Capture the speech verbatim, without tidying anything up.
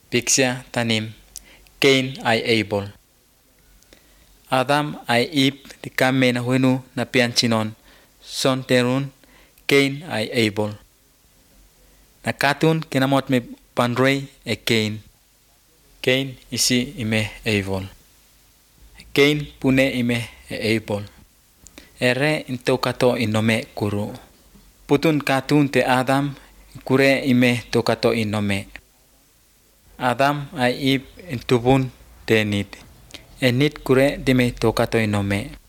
Pixia tanim, Cain ay Abel. Adam ay Eve di kami na huinu na pianchinon, son terun, Cain ay Abel. Nakatun kinamot mi panroy e Cain. Cain isi ime Abel. Cain pune ime e Abel. Ere into kato inome kuru. Putun katun te Adam kure ime to kato inome. Adam ay Eve intubun te nit. E nit kure dime to kato inome.